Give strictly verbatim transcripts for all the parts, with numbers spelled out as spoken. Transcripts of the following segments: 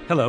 Hello.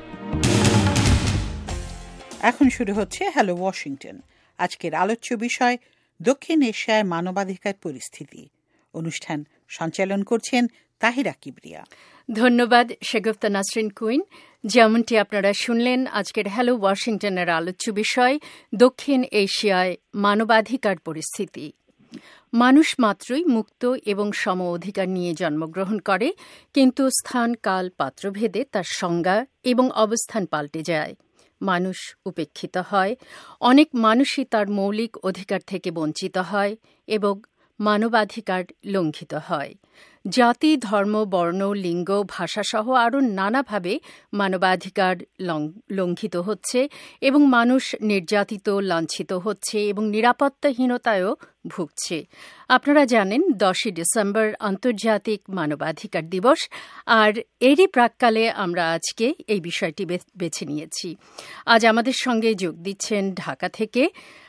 এখন শুরু হচ্ছে হ্যালো ওয়াশিংটন। আজকের আলোচ্য বিষয় দক্ষিণ এশিয়ায় মানবাধিকার পরিস্থিতি। অনুষ্ঠান সঞ্চালন করছেন তাহিরা কিবরিয়া। ধন্যবাদ শেগুফতা নাসরিন কুইন। যেমনটি আপনারা শুনলেন, আজকের হ্যালো ওয়াশিংটনের আলোচ্য বিষয় দক্ষিণ এশিয়ায় মানবাধিকার পরিস্থিতি। মানুষ মাত্রই মুক্ত এবং সম অধিকার নিয়ে জন্মগ্রহণ করে, কিন্তু স্থান কাল পাত্রভেদে তার সংজ্ঞা এবং অবস্থান পাল্টে যায়। মানুষ উপেক্ষিত হয়, অনেক মানুষই তার মৌলিক অধিকার থেকে বঞ্চিত হয় এবং মানবাধিকার লঙ্ঘিত হয়। জাতি, ধর্ম, বর্ণ, লিঙ্গ, ভাষাসহ আরও নানাভাবে মানবাধিকার লঙ্ঘিত হচ্ছে এবং মানুষ নির্যাতিত, লাঞ্ছিত হচ্ছে এবং নিরাপত্তাহীনতায়ও ভুগছে। আপনারা জানেন, দশই ডিসেম্বর আন্তর্জাতিক মানবাধিকার দিবস, আর এরই প্রাক্কালে আমরা আজকে এই বিষয়টি বেছে নিয়েছি। আজ আমাদের সঙ্গে যোগ দিচ্ছেন ঢাকা থেকে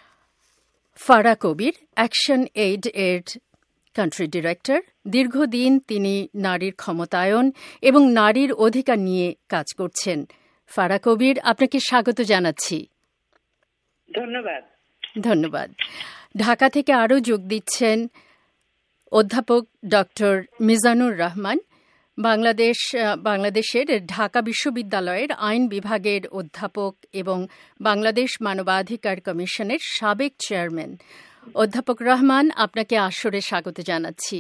ফারা কবির, অ্যাকশন এইড এর কান্ট্রি ডিরেক্টর। দীর্ঘদিন তিনি নারীর ক্ষমতায়ন এবং নারীর অধিকার নিয়ে কাজ করছেন। ফারা কবির, আপনাকে স্বাগত জানাচ্ছি। ধন্যবাদ। ধন্যবাদ। ঢাকা থেকে আরও যোগ দিচ্ছেন অধ্যাপক ডক্টর মিজানুর রহমান, বাংলাদেশ বাংলাদেশের ঢাকা বিশ্ববিদ্যালয়ের আইন বিভাগের অধ্যাপক এবং বাংলাদেশ মানবাধিকার কমিশনের সাবেক চেয়ারম্যান। অধ্যাপক রহমান, আপনাকে আসরে স্বাগত জানাচ্ছি।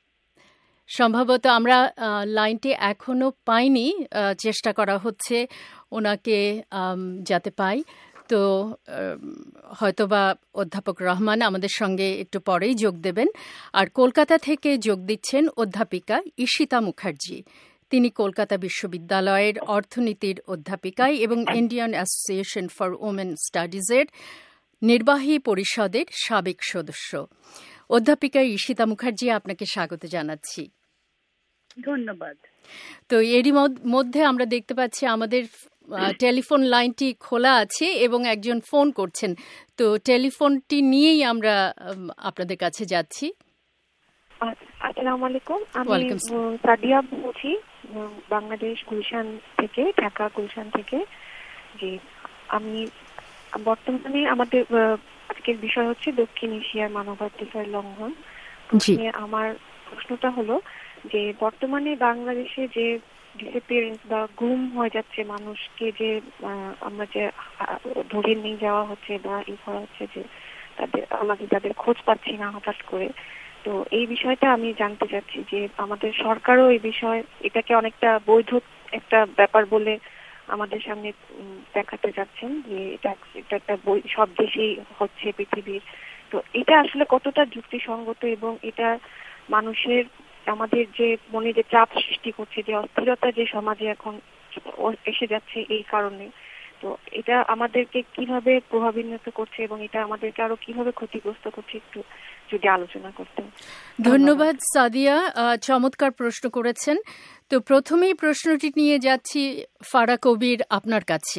সম্ভবত আমরা লাইনটি এখনো পাইনি, চেষ্টা করা হচ্ছে ওনাকে যাতে পাই। তো হয়তোবা অধ্যাপক রহমান আমাদের সঙ্গে একটু পরেই যোগ দেবেন। আর কলকাতা থেকে যোগ দিচ্ছেন অধ্যাপিকা ঈশিতা মুখার্জি। তিনি কলকাতা বিশ্ববিদ্যালয়ের অর্থনীতির অধ্যাপিকা এবং ইন্ডিয়ান অ্যাসোসিয়েশন ফর ওমেন স্টাডিজের নির্বাহী পরিষদের সাবেক সদস্য। অধ্যাপিকা ঈশিতা মুখার্জি, আপনাকে স্বাগত জানাচ্ছি। ধন্যবাদ। তো এরই মধ্যে আমরা দেখতে পাচ্ছি আমাদের টেলিফোন লাইনটি খোলা আছে এবং একজন ফোন করছেন। তো টেলিফোনটি নিয়েই আমরা আপনাদের কাছে যাচ্ছি। আসসালামু আলাইকুম, আমি সাদিয়া বলছি বাংলাদেশ গুলশান থেকে, ঢাকা গুলশান থেকে। যে আমি বর্তমানে আমাদের আজকের বিষয় হচ্ছে দক্ষিণ এশিয়ার মানবাধিকার লঙ্ঘন। আমার প্রশ্নটা হলো যে বর্তমানে বাংলাদেশে যে ডিসঅ্যাপিয়ারেন্স বা গুম হয়ে যাচ্ছে মানুষকে, যে আমরা যে ধরে নিয়ে যাওয়া হচ্ছে বা ই করা হচ্ছে, যে তাদের আমাদের তাদের খোঁজ পাচ্ছি না হঠাৎ করে। তো এই বিষয়টা আমি জানতে চাচ্ছি যে আমাদের সরকারও এই বিষয় এটাকে অনেকটা বৈধ একটা ব্যাপার বলে আমাদের সামনে দেখাতে যাচ্ছেন, যে এটা এটা একটা সব দেশেই হচ্ছে পৃথিবীর। তো এটা আসলে কতটা যুক্তিসঙ্গত এবং এটা মানুষের আমাদের যে মনে যে চাপ সৃষ্টি করছে, যে অস্থিরতা যে সমাজে এখন এসে যাচ্ছে এই কারণে, তো এটা আমাদেরকে কিভাবে প্রভাবিত করছে এবং এটা আমাদেরকে আরো কিভাবে ক্ষতিগ্রস্ত করছে, একটু যদি আলোচনা করতেন। ধন্যবাদ সাদিয়া, চমৎকার প্রশ্ন করেছেন। তো প্রথমেই প্রশ্নটি নিয়ে যাচ্ছি ফারা কবির আপনার কাছে।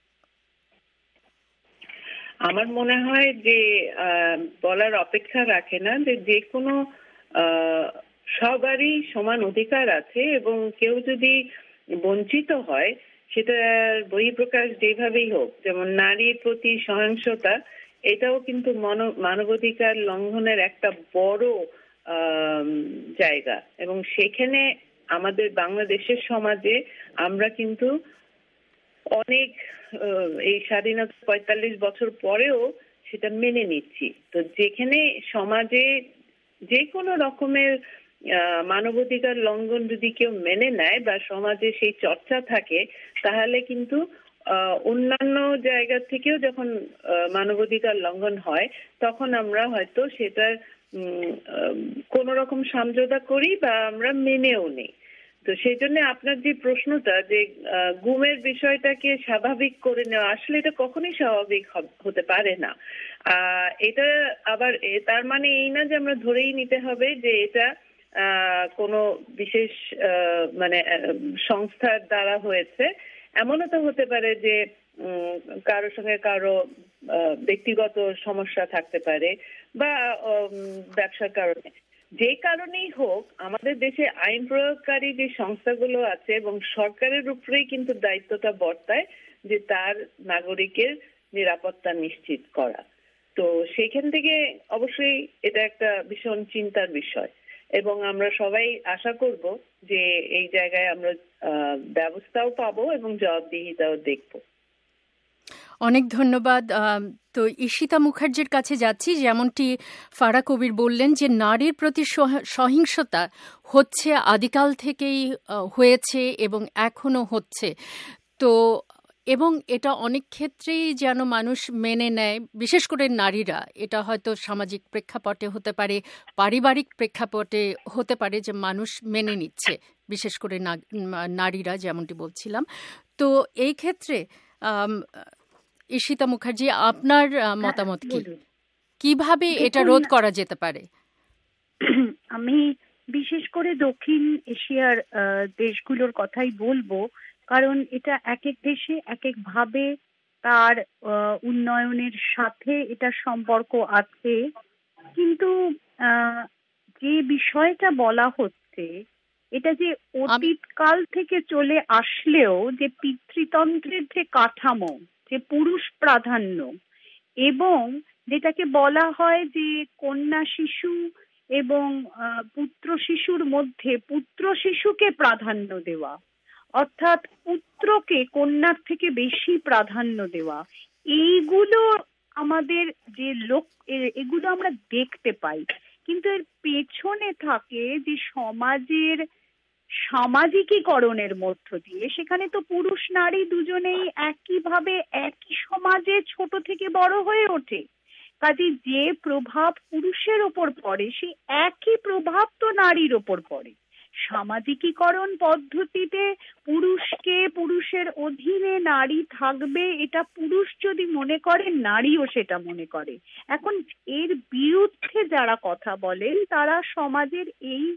আমার মনে হয় যে বলার অপেক্ষা রাখে না যে যে কোনো সবারই সমান অধিকার আছে এবং কেউ যদি বঞ্চিত হয় সেটার বহিঃপ্রকাশ যেভাবেই হোক, যেমন নারীর প্রতি সহিংসতা, এটাও কিন্তু মানবাধিকার লঙ্ঘনের একটা বড় জায়গা। এবং সেখানে আমাদের বাংলাদেশের সমাজে আমরা কিন্তু অনেক এই স্বাধীনতা পঁয়তাল্লিশ বছর পরেও সেটা মেনে নিচ্ছি। তো যেখানে সমাজে যে কোনো রকমের মানবাধিকার লঙ্ঘন যদি কেউ মেনে নেয় বা সমাজে সেই চর্চা থাকে, তাহলে কিন্তু অন্যান্য জায়গা থেকেও যখন মানবাধিকার লঙ্ঘন হয় তখন আমরা হয়তো সেটার কোন রকম সমঝোতা করি বা আমরা মেনেও নেই। তো সেই জন্য আপনার যে প্রশ্নটা যে গুমের বিষয়টাকে স্বাভাবিক করে নেওয়া, আসলে এটা কখনোই স্বাভাবিক হতে পারে না। আহ এটা আবার তার মানে এই না যে আমরা ধরেই নিতে হবে যে এটা কোনো বিশেষ মানে সংস্থার দ্বারা হয়েছে। এমনও তো হতে পারে যে কারোর সঙ্গে কারো ব্যক্তিগত সমস্যা থাকতে পারে বা ব্যবসার কারণে। যে কারণেই হোক আমাদের দেশে আইন প্রয়োগকারী যে সংস্থাগুলো আছে এবং সরকারের উপরেই কিন্তু দায়িত্বটা বর্তায় যে তার নাগরিকের নিরাপত্তা নিশ্চিত করা। তো সেইখান থেকে অবশ্যই এটা একটা ভীষণ চিন্তার বিষয় এবং আমরা সবাই আশা করব যে এই জায়গায় আমরা ব্যবস্থাও পাবো এবং জবাবদিহিতাও দেখব। অনেক ধন্যবাদ। তো ঈশিতা মুখার্জির কাছে যাচ্ছি। যেমনটি ফারা কবির বললেন যে নারীর প্রতি সহিংসতা হচ্ছে, আদিকাল থেকেই হয়েছে এবং এখনো হচ্ছে। তো এবং এটা অনেক ক্ষেত্রেই যেন মানুষ মেনে নেয়, বিশেষ করে নারীরা। এটা হয়তো সামাজিক প্রেক্ষাপটে হতে পারে, পারিবারিক প্রেক্ষাপটে হতে পারে যে মানুষ মেনে নিচ্ছে, বিশেষ করে নারীরা, যেমনটি বলছিলাম। তো এই ক্ষেত্রে ঈশিতা মুখার্জি, আপনার মতামত কি? কিভাবে এটা রোধ করা যেতে পারে? আমি বিশেষ করে দক্ষিণ এশিয়ার দেশগুলোর কথাই বলবো, কারণ এটা এক এক দেশে এক এক ভাবে তার উন্নয়নের সাথে এটা সম্পর্ক আছে। কিন্তু যে বিষয়টা বলা হচ্ছে, এটা যে অতীতকাল থেকে চলে আসলেও যে পিতৃতন্ত্রের যে কাঠামো, যে পুরুষ প্রাধান্য, এবং যেটাকে বলা হয় যে কন্যা শিশু এবং পুত্র শিশুর মধ্যে পুত্র শিশুকে প্রাধান্য দেওয়া, অর্থাৎ পুত্রকে কন্যার থেকে বেশি প্রাধান্য দেওয়া, এইগুলো আমাদের যে লোক, এগুলো আমরা দেখতে পাই। কিন্তু এর পেছনে থাকে যে সমাজের সামাজিকীকরণের মধ্য দিয়ে, সেখানে তো পুরুষ নারী দুজনেই একইভাবে একই সমাজে ছোট থেকে বড় হয়ে ওঠে। কাজে যে প্রভাব পুরুষের ওপর পড়ে সেই একই প্রভাব তো নারীর ওপর পড়ে। সামাজিকীকরণ পদ্ধতিতে পুরুষকে, পুরুষের অধীনে নারী থাকবে, এটা পুরুষ যদি মনে করে, নারীও সেটা মনে করে। এখন এর বিরুদ্ধে যারা কথা বলেন তারা সমাজের এই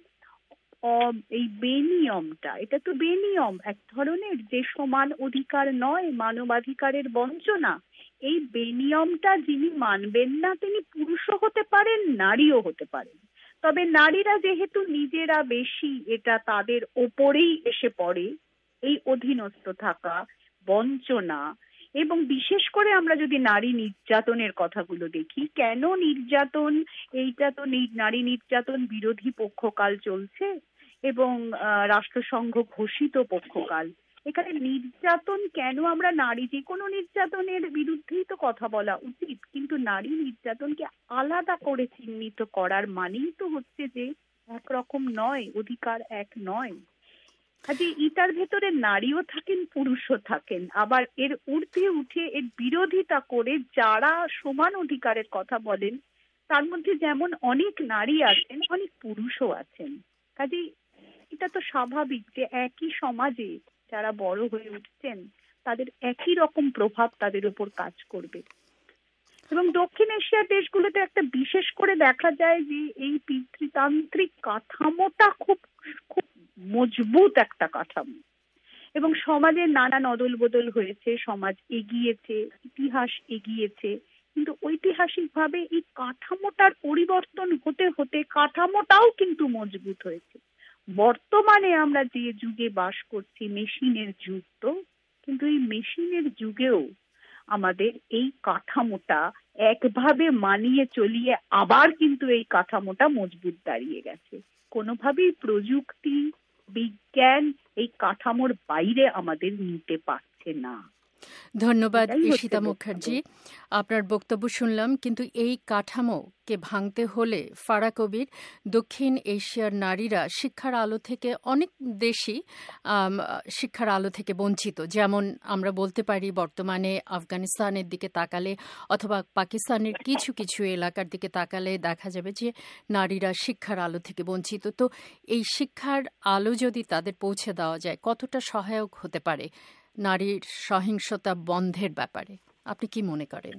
এই বেনিয়মটা, এটা তো বেনিয়ম এক ধরনের, যে সমান অধিকার নয়, মানবাধিকারের বঞ্চনা, এই বেনিয়মটা যিনি মানবেন না তিনি পুরুষও হতে পারেন, নারীও হতে পারেন। তবে নারীরা যেহেতু নিজেরা বেশি, এটা তাদের ওপরেই এসে পড়ে, এই অধীনস্থ থাকা, বঞ্চনা। এবং বিশেষ করে আমরা যদি নারী নির্যাতনের কথাগুলো দেখি, কেন নির্যাতন, এইটা তো নারী নির্যাতন বিরোধী পক্ষকাল চলছে এবং রাষ্ট্রসংঘ ঘোষিত পক্ষকাল। এখানে নির্যাতন কেন, আমরা নারী যে কোনো নির্যাতনের বিরুদ্ধেই তো কথা বলা উচিত, কিন্তু নারী নির্যাতনকে আলাদা করে চিহ্নিত করার মানেই তো হচ্ছে যে একরকম নয়, অধিকার এক নয়। কাজে এটার ভেতরে নারীও থাকেন, পুরুষও থাকেন। আবার এর ঊর্ধ্বে উঠে এর বিরোধিতা করে যারা সমান অধিকারের কথা বলেন, তার মধ্যে যেমন অনেক নারী আছেন, অনেক পুরুষও আছেন। কাজে এটা তো স্বাভাবিক যে একই সমাজে যারা বড় হয়ে উঠছেন তাদের একই রকম প্রভাব তাদের উপর কাজ করবে। এবং দক্ষিণ এশিয়ার দেশগুলোতে একটা বিশেষ করে দেখা যায় যে এই পিতৃতান্ত্রিক কাঠামোটা খুব খুব মজবুত একটা কাঠামো, এবং সমাজের নানা নদল বদল হয়েছে, সমাজ এগিয়েছে, ইতিহাস এগিয়েছে, কিন্তু ঐতিহাসিকভাবে এই কাঠামোটার পরিবর্তন হতে হতে কাঠামোটাও কিন্তু মজবুত হয়েছে। বর্তমানে আমরা যে যুগে বাস করছি, মেশিনের যুগ তো, কিন্তু এই মেশিনের যুগেও আমাদের এই কাঠামোটা একভাবে মানিয়ে চলিয়ে আবার কিন্তু এই কাঠামোটা মজবুত দাঁড়িয়ে গেছে। কোনোভাবেই প্রযুক্তি, বিজ্ঞান এই কাঠামোর বাইরে আমাদের নিতে পারছে না। ধন্যবাদ ঈশিতা মুখার্জি, আপনার বক্তব্য শুনলাম। কিন্তু এই কাঠামোকে ভাঙতে হলে ফারা কবির, দক্ষিণ এশিয়ার নারীরা শিক্ষার আলো থেকে অনেক দেশই শিক্ষার আলো থেকে বঞ্চিত। যেমন আমরা বলতে পারি বর্তমানে আফগানিস্তানের দিকে তাকালে অথবা পাকিস্তানের কিছু কিছু এলাকার দিকে তাকালে দেখা যাবে যে নারীরা শিক্ষার আলো থেকে বঞ্চিত। তো এই শিক্ষার আলো যদি তাদের পৌঁছে দেওয়া যায়, কতটা সহায়ক হতে পারে নারীর সহিংসতা বন্ধের ব্যাপারে? আপনি কি মনে করেন?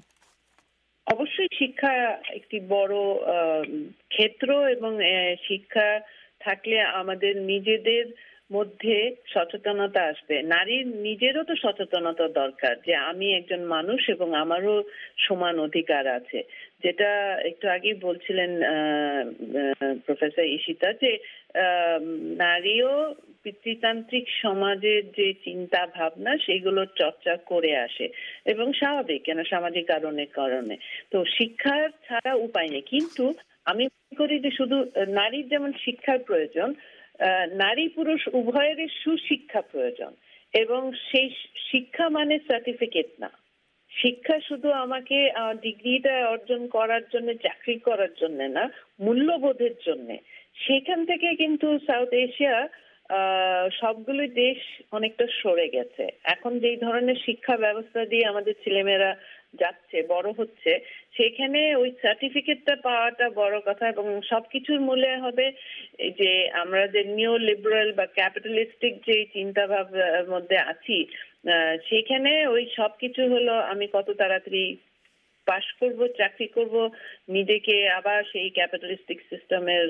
অবশ্যই শিক্ষা একটি বড় ক্ষেত্র, এবং শিক্ষা থাকলে আমাদের নিজেদের মধ্যে সচেতনতা আসবে। নারীর নিজেরও তো সচেতনতা দরকার যে আমি একজন মানুষ এবং আমারও সমান অধিকার আছে। যেটা একটু আগেই বলছিলেন প্রফেসর ঈশিতা, যে নারীও পিতৃতান্ত্রিক সমাজের যে চিন্তা ভাবনা সেগুলো চর্চা করে আসে, এবং স্বাভাবিক, কেন সামাজিক কারণের কারণে। তো শিক্ষার ছাড়া উপায় নেই। কিন্তু আমি মনে করি যে শুধু নারীর যেমন শিক্ষার প্রয়োজন, নারী পুরুষ উভয়েরই সুশিক্ষা প্রয়োজন। এবং সেই শিক্ষা মানে সার্টিফিকেট না, শিক্ষা শুধু আমাকে ডিগ্রিটা অর্জন করার জন্য, চাকরি করার জন্য না, মূল্যবোধের জন্য। সেখান থেকে কিন্তু সাউথ এশিয়া সবগুলো দেশ অনেকটা সরে গেছে। এখন যেই ধরনের শিক্ষা ব্যবস্থা দিয়ে আমাদের ছেলেমেয়েরা যাচ্ছে, বড় হচ্ছে, সেখানে ওই সার্টিফিকেটটা পাওয়াটা বড় কথা। এবং সবকিছুর মূলে হবে যে আমরা যে নিও লিবারেল বা ক্যাপিটালিস্টিক যে চিন্তা ভাবনার মধ্যে আছি, সেখানে ওই সবকিছু হলো আমি কত তাড়াতাড়ি পাশ করব, চাকরি করব, নিজেকে আবার সেই ক্যাপিটালিস্টিক সিস্টেমের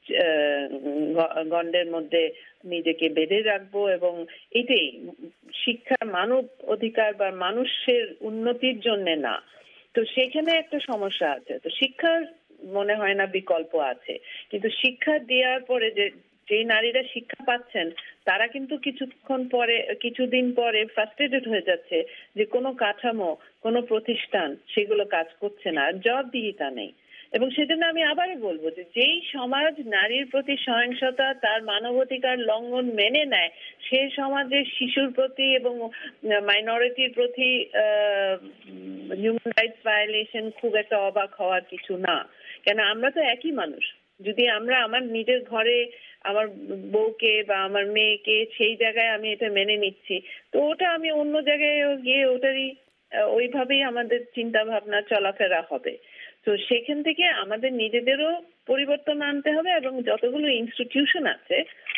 গণ্ডের মধ্যে নিজেকে বেঁধে রাখবো। এবং এটাই শিক্ষা মানব অধিকার বা মানুষের উন্নতির জন্য না। তো সেখানে একটা সমস্যা আছে। তো শিক্ষার মনে হয় না বিকল্প আছে, কিন্তু শিক্ষা দেওয়ার পরে যে যে নারীরা শিক্ষা পাচ্ছেন তারা কিন্তু কিছুক্ষণ পরে, কিছুদিন পরে ফ্রাস্ট্রেটেড হয়ে যাচ্ছে যে কোনো কাঠামো, কোনো প্রতিষ্ঠান সেগুলো কাজ করছে না, জবাবদিহিতা নেই। এবং সেজন্য আমি আবারও বলবো যে যেই সমাজ নারীর প্রতি সহিংসতা, তার মানবাধিকার লঙ্ঘন মেনে নেয়, সেই সমাজে শিশুর প্রতি এবং মাইনরিটির প্রতি হিউম্যান রাইটস ভায়োলেশন খুব একটা অবাক হওয়ার কিছু না। কেন আমরা তো একই মানুষ। যদি আমরা আমার নিজের ঘরে আমার বউকে বা আমার মেয়েকে সেই জায়গায় আমি এটা মেনে নিচ্ছি, তো ওটা আমি অন্য জায়গায় গিয়ে ওটারই ওইভাবেই আমাদের চিন্তা ভাবনা চলাফেরা হবে। তো সেখান থেকে আমাদের নিজেদেরও পরিবর্তন আনতে হবে, এবং যতগুলো ইনস্টিটিউশন আছে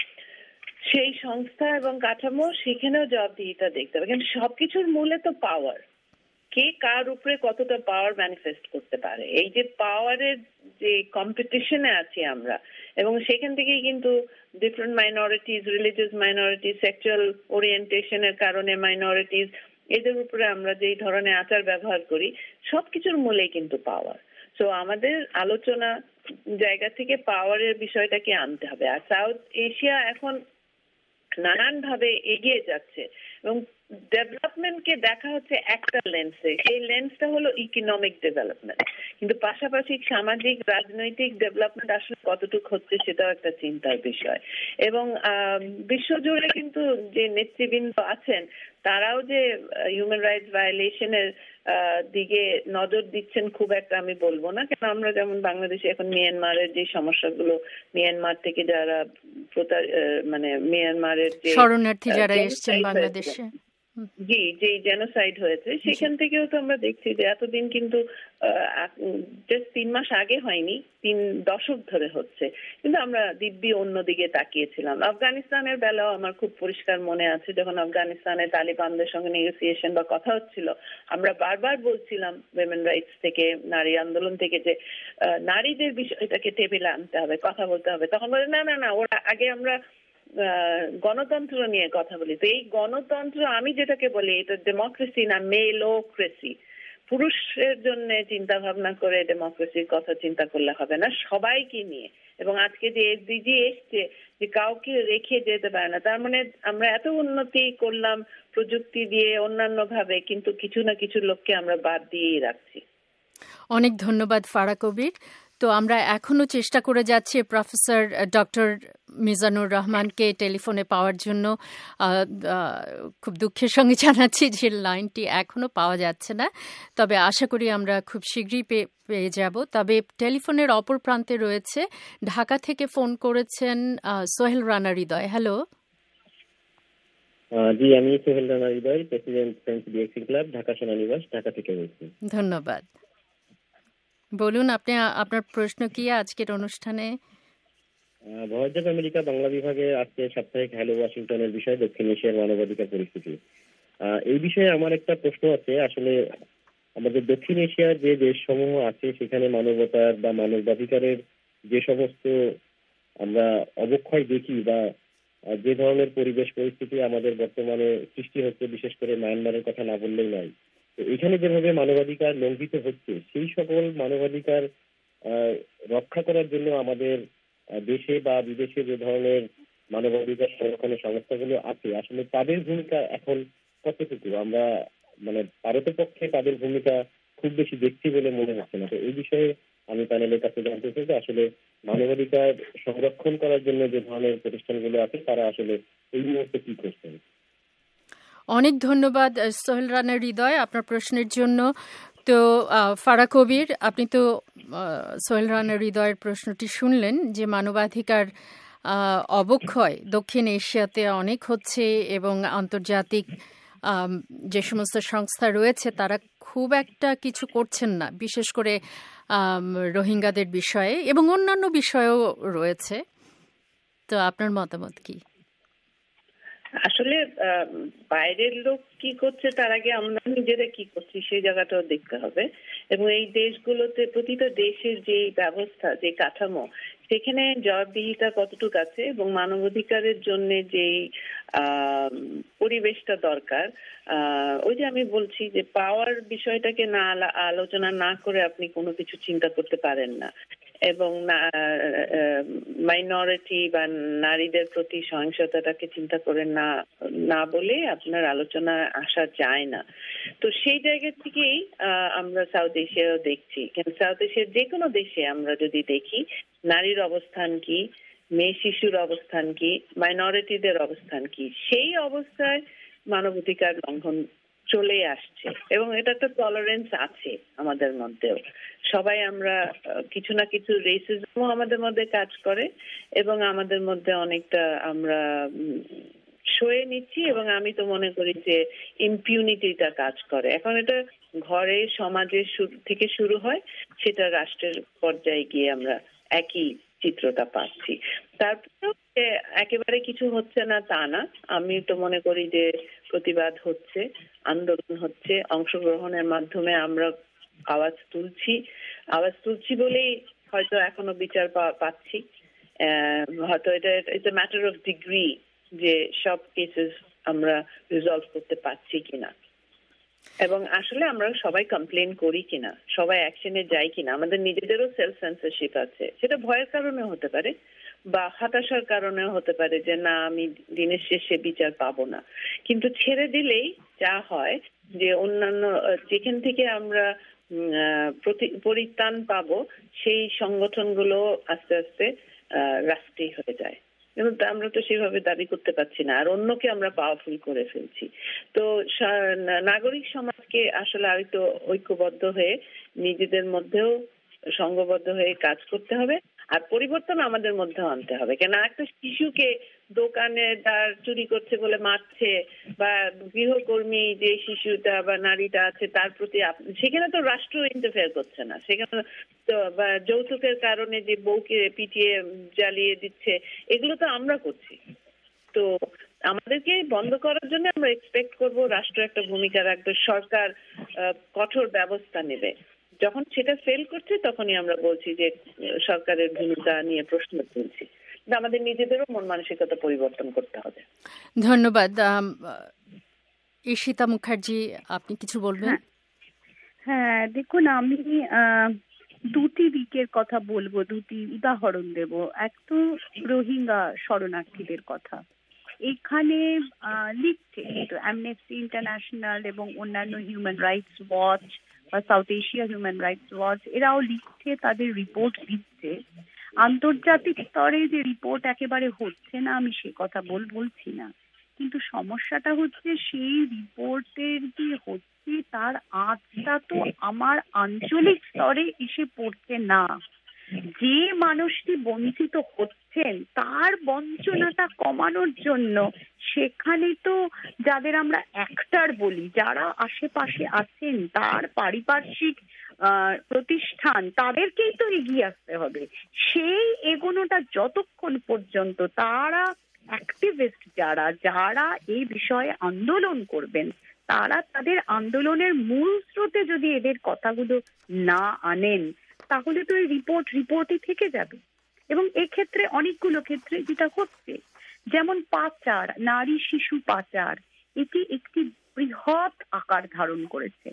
সেই সংস্থা এবং কাঠামো, সেখানেও জবাবদিহিতা দেখতে হবে। কিন্তু সবকিছুর মূলে তো পাওয়ার, কে কার উপরে কতটা পাওয়ার ম্যানিফেস্ট করতে পারে। এই যে পাওয়ারের যে কম্পিটিশনে আছি আমরা, এবং সেখান থেকেই কিন্তু different minorities, religious minorities, sexual ওরিয়েন্টেশনের কারণে মাইনরিটিজ, এদের উপরে আমরা যেই ধরনের আচার ব্যবহার করি, সবকিছুর মূলেই কিন্তু পাওয়ার। তো আমাদের আলোচনা জায়গা থেকে পাওয়ারের বিষয়টাকে আনতে হবে। আর সাউথ এশিয়া এখন নানান ভাবে এগিয়ে যাচ্ছে, এবং ডেভেলপমেন্টকে দেখা হচ্ছে একটা লেন্সে। সেই লেন্সটা হলো ইকোনমিক ডেভেলপমেন্ট, কিন্তু পাশাপাশি সামাজিক রাজনৈতিক ডেভেলপমেন্ট আসলে কতটুকু হচ্ছে সেটাও একটা চিন্তার বিষয়। এবং বিশ্বজুড়ে কিন্তু যে নেতৃবৃন্দ আছেন তারাও যে হিউম্যান রাইটস ভায়োলেশনের দিকে নজর দিচ্ছেন খুব একটা আমি বলবো না। কেন আমরা যেমন বাংলাদেশে এখন মিয়ানমারের যে সমস্যাগুলো, মিয়ানমার থেকে যারা মানে মিয়ানমারের যে শরণার্থী যারা এসেছেন বাংলাদেশে, জি যে জেনোসাইড হয়েছে, সেখান থেকেও তো আমরা দেখছি যে এতদিন কিন্তু জাস্ট তিন মাস আগে হয়নি, তিন দশক ধরে হচ্ছে, কিন্তু আমরা দিব্যি অন্যদিকে তাকিয়েছিলাম। আফগানিস্তানের বেলাও আমার খুব পরিষ্কার মনে আছে, যখন আফগানিস্তানে তালিবানদের সঙ্গে নেগোসিয়েশন বা কথা হচ্ছিল, আমরা বারবার বলছিলাম উইমেন রাইটস থেকে, নারী আন্দোলন থেকে, যে নারীদের বিষয়টাকে টেবিলে আনতে হবে, কথা বলতে হবে। তখন বলে না না না ওরা আগে আমরা গণতন্ত্র নিয়ে কথা বলি। তো এই গণতন্ত্র আমি যেটাকে বলি, এটা ডেমোক্রেসি না, মেলোক্রেসি। পুরুষের জন্য চিন্তা ভাবনা করে ডেমোক্রেসির কথা চিন্তা করলে হবে না, সবাইকে নিয়ে। এবং আজকে যে এসডিজি এসছে যে কাউকে রেখে যেতে পারে না, তার মানে আমরা এত উন্নতি করলাম প্রযুক্তি দিয়ে, অন্যান্য ভাবে, কিন্তু কিছু না কিছু লোককে আমরা বাদ দিয়েই রাখছি। অনেক ধন্যবাদ ফারা কবির। তো আমরা এখনো চেষ্টা করে যাচ্ছি প্রফেসর ডক্টর মিজানুর রহমানকে টেলিফোনে পাওয়ার জন্য। খুব দুঃখের সঙ্গে জানাচ্ছি যে লাইনটি এখনো পাওয়া যাচ্ছে না, তবে আশা করি আমরা খুব শীঘ্রই পেয়ে যাব। তবে টেলিফোনের অপর প্রান্তে রয়েছে, ঢাকা থেকে ফোন করেছেন সোহেল রানা হৃদয়। হ্যালো। জি, আমি সোহেল রানা হৃদয়, প্রেসিডেন্ট ফ্রেন্ডস বিএক্সি ক্লাব, ঢাকা সেনানিবাস, ঢাকা থেকে বলছি। ধন্যবাদ। বলুন, আপনি আপনার প্রশ্ন কি আজকের অনুষ্ঠানে? ভয়েস অফ আমেরিকা বাংলা বিভাগে আজকে সাপ্তাহিক হ্যালো ওয়াশিংটনের বিষয় দক্ষিণ এশিয়ার মানবাধিকার পরিস্থিতি। এই বিষয়ে আমার একটা প্রশ্ন আছে। আসলে আমাদের দক্ষিণ এশিয়ার যে দেশসমূহ আছে সেখানে মানবতার বা মানবাধিকারের যে সমস্ত আমরা অবক্ষয় দেখি বা যে ধরনের পরিবেশ পরিস্থিতি আমাদের বর্তমানে সৃষ্টি হচ্ছে, বিশেষ করে মায়ানমারের কথা না বললেই নয়, এখানে যেভাবে মানবাধিকার লঙ্ঘিত হচ্ছে, সেই সকল মানবাধিকার রক্ষা করার জন্য আমাদের দেশে বা বিদেশে যে ধরনের মানবাধিকার সংরক্ষণের সংস্থাগুলো আছে, আসলে তাদের ভূমিকা এখন কতটুকু? আমরা মানে ভারতের পক্ষে তাদের ভূমিকা খুব বেশি দেখছি বলে মনে হচ্ছে না। তো এই বিষয়ে আমি প্যানেলের কাছে জানতে চাই যে আসলে মানবাধিকার সংরক্ষণ করার জন্য যে ধরনের প্রতিষ্ঠানগুলো আছে তারা আসলে এই মুহূর্তে কি করছেন। অনেক ধন্যবাদ সোহেল রানা হৃদয় আপনার প্রশ্নের জন্য। তো ফারা কবির, আপনি তো সোহেল রানা হৃদয়ের প্রশ্নটি শুনলেন যে মানবাধিকার অবক্ষয় দক্ষিণ এশিয়াতে অনেক হচ্ছে এবং আন্তর্জাতিক যে সমস্ত সংস্থা রয়েছে তারা খুব একটা কিছু করছেন না, বিশেষ করে রোহিঙ্গাদের বিষয়ে এবং অন্যান্য বিষয়েও রয়েছে। তো আপনার মতামত কি? আসলে বাইরের লোক কি করছে তার আগে আমরা নিজেরা কি করছি সেই জায়গাটাও দেখতে হবে। এবং এই দেশগুলোতে প্রতিটা দেশের যে ব্যবস্থা, যে কাঠামো, সেখানে জবাবদিহিতা কতটুকু আছে এবং মানবাধিকারের জন্য যে পরিবেশটা দরকার, ওই যে আমি বলছি যে পাওয়ার বিষয়টাকে না আলোচনা না করে আপনি কোনো কিছু চিন্তা করতে পারেন না। এবং মাইনরিটি বা নারীদের প্রতি সহিংসতাটাকে চিন্তা করে না না বলে আপনার আলোচনা আসা যায় না। তো সেই জায়গা থেকেই আমরা সাউথ এশিয়াও দেখছি। কিন্তু সাউথ এশিয়ার যে কোনো দেশে আমরা যদি দেখি নারীর অবস্থান কি, মেয়ে শিশুর অবস্থান কি, মাইনরিটিদের অবস্থান কি, সেই অবস্থায় মানবাধিকার লঙ্ঘন চলে আসছে এবং এটা তো টলারেন্স আছে আমাদের মধ্যেও। সবাই আমরা কিছু না কিছু রেসিজমও আমাদের মধ্যে কাজ করে এবং আমাদের মধ্যে অনেকটা আমরা সয়ে নিচ্ছি এবং আমি তো মনে করি যে ইম্পিউনিটিটা কাজ করে। এখন এটা ঘরে সমাজে থেকে শুরু হয়, সেটা রাষ্ট্রের পর্যায়ে গিয়ে আমরা একই চিত্রটা পাচ্ছি। তারপরেও একেবারে কিছু হচ্ছে না তা না, আমি তো মনে করি যে প্রতিবাদ হচ্ছে, আন্দোলন হচ্ছে, অংশগ্রহণের মাধ্যমে আমরা আওয়াজ তুলছি আওয়াজ তুলছি বলেই হয়তো এখনো বিচার পাচ্ছি। হয়তো এটা it's a matter of degree যে সব কেসেস আমরা রিজলভ করতে পারছি কিনা এবং আসলে আমরা সবাই কমপ্লেন করি কিনা, সবাই অ্যাকশনে যাই কিনা। আমাদের নিজেদেরও সেলফ সেন্সরশিপ আছে, সেটা ভয়ের কারণে হতে পারে বা হতাশার কারণেও হতে পারে যে না আমি দিনের শেষে বিচার পাবো না। কিন্তু ছেড়ে দিলেই যা হয় যে অন্যান্য যেখান থেকে আমরা পরিত্রাণ পাবো সেই সংগঠনগুলো আস্তে আস্তে রাষ্ট্রীয় হয়ে যায়। কিন্তু আমরা তো সেভাবে দাবি করতে পারছি না, আর অন্যকে আমরা পাওয়ারফুল করে ফেলছি। তো নাগরিক সমাজকে আসলে আরেকটু ঐক্যবদ্ধ হয়ে নিজেদের মধ্যেও সংঘবদ্ধ হয়ে কাজ করতে হবে আর পরিবর্তন আমাদের মধ্যে আনতে হবে। কেন একটা শিশুকে দোকানে তার চুরি করছে বলে মারছে বা গৃহকর্মী যে শিশুটা বা নারীটা আছে তার প্রতি, সেখানে তো রাষ্ট্র ইন্টারফেয়ার করছে না। সেখানে তো বা যৌতুকের কারণে যে বউকে পিটিয়ে জ্বালিয়ে দিচ্ছে, এগুলো তো আমরা করছি। তো আমাদেরকে বন্ধ করার জন্য আমরা এক্সপেক্ট করব রাষ্ট্র একটা ভূমিকা রাখবে, সরকার কঠোর ব্যবস্থা নেবে। যখন সেটা ফেল করছে তখনই আমরা বলছি যে সরকারের ভূমিকা নিয়ে প্রশ্ন তুলছি। আমাদের নিজেদেরও মন মানসিকতা পরিবর্তন করতে হবে। ধন্যবাদ। ঈশিতা মুখার্জি, আপনি কিছু বলবেন? হ্যাঁ, দেখুন আমি দুটি দিকের কথা বলবো, দুটি উদাহরণ দেব। এক তো রোহিঙ্গা শরণার্থীদের কথা। এখানে লিখছে অ্যামনেস্টি ইন্টারন্যাশনাল এবং অন্যান্য হিউম্যান রাইটস ওয়াচ বা South Asia Human Rights Watch, এরাও লিখছে, তাদের রিপোর্ট দিচ্ছে। আন্তর্জাতিক স্তরে যে রিপোর্ট একেবারে হচ্ছে না আমি সে কথা বল বলছি না, কিন্তু সমস্যাটা হচ্ছে সেই রিপোর্টের যে হচ্ছে তার আঁচটা তো আমার আঞ্চলিক স্তরে এসে পড়ছে না। যে মানুষটি বঞ্চিত হচ্ছেন তার বঞ্চনাটা কমানোর জন্য সেখানে তো যাদের আমরা অ্যাক্টর বলি, যারা আশেপাশে আছেন, তার পারিপার্শ্বিক প্রতিষ্ঠান, তাদেরকেই তো এগিয়ে আসতে হবে। সেই এগোনোটা যতক্ষণ পর্যন্ত তারা অ্যাক্টিভিস্ট যারা যারা এই বিষয়ে আন্দোলন করবেন, তারা তাদের আন্দোলনের মূল স্রোতে যদি এদের কথাগুলো না আনেন তাহলে তো এই রিপোর্ট রিপোর্টই থেকে যাবে। এবং এক্ষেত্রে অনেকগুলো ক্ষেত্রে যেটা হচ্ছে, যেমন পাচার, নারী শিশু পাচার, এটি একটি বৃহৎ আকার ধারণ করেছে।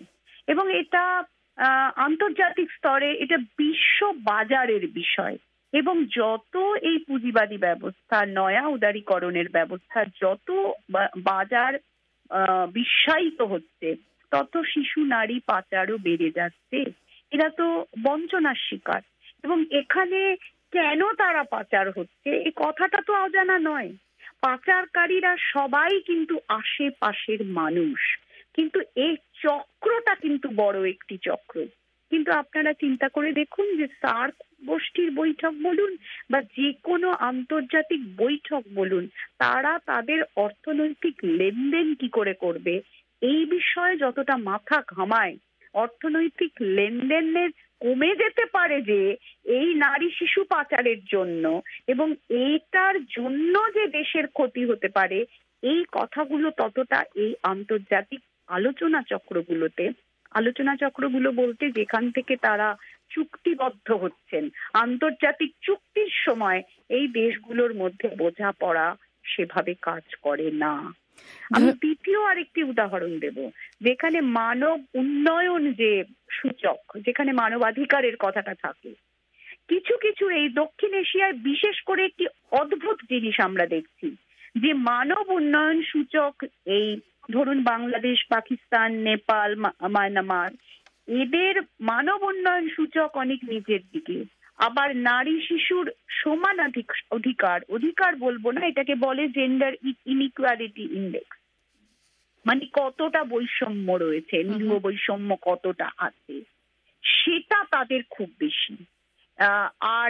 এবং এটা আন্তর্জাতিক স্তরে এটা বিশ্ব বাজারের বিষয়। এবং যত এই পুঁজিবাদী ব্যবস্থা, নয়া উদারীকরণের ব্যবস্থা যত বাজার বিশ্বায়িত হচ্ছে, তত শিশু নারী পাচারও বেড়ে যাচ্ছে। এরা তো বঞ্চনার শিকার। এবং এখানে কেন তারা পাচার হচ্ছে এই কথাটা তো অজানা নয়। পাচারকারীরা সবাই কিন্তু আশেপাশের মানুষ, কিন্তু এই চক্রটা কিন্তু বড় একটি চক্র। কিন্তু আপনারা চিন্তা করে দেখুন যে সার্ক গোষ্ঠীর বৈঠক বলুন বা যে কোনো আন্তর্জাতিক বৈঠক বলুন, তারা তাদের অর্থনৈতিক লেনদেন কি করে করবে এই বিষয়ে যতটা মাথা ঘামায়, অর্থনৈতিক লেনদেনের কমে যেতে পারে যে এই নারী শিশু পাচারের জন্য, এবং এইটার জন্য যে দেশের ক্ষতি হতে পারে, এই কথাগুলো ততটা এই আন্তর্জাতিক আলোচনা চক্রগুলোতে, আলোচনা চক্রগুলো বলতে যেখান থেকে তারা চুক্তিবদ্ধ হচ্ছেন, আন্তর্জাতিক চুক্তির সময় এই দেশগুলোর মধ্যে বোঝাপড়া সেভাবে কাজ করে না। আমি দ্বিতীয় আরেকটি উদাহরণ দেব, যেখানে মানব উন্নয়ন যে সূচক, যেখানে মানবাধিকারের কথাটা থাকে, কিছু কিছু এই দক্ষিণ এশিয়ায় বিশেষ করে একটি অদ্ভুত জিনিস আমরা দেখছি, যে মানব উন্নয়ন সূচক এই ধরুন বাংলাদেশ, পাকিস্তান, নেপাল, মায়ানমার, এদের মানব উন্নয়ন সূচক অনেক নিচের দিকে। আবার নারী শিশুর সমান অধিকার, অধিকার বলবো না, এটাকে বলে জেন্ডার ইনইকুয়ালিটি ইন্ডেক্স, মানে কতটা বৈষম্য রয়েছে, লিঙ্গ বৈষম্য কতটা আছে, সেটা তাদের খুব বেশি। আর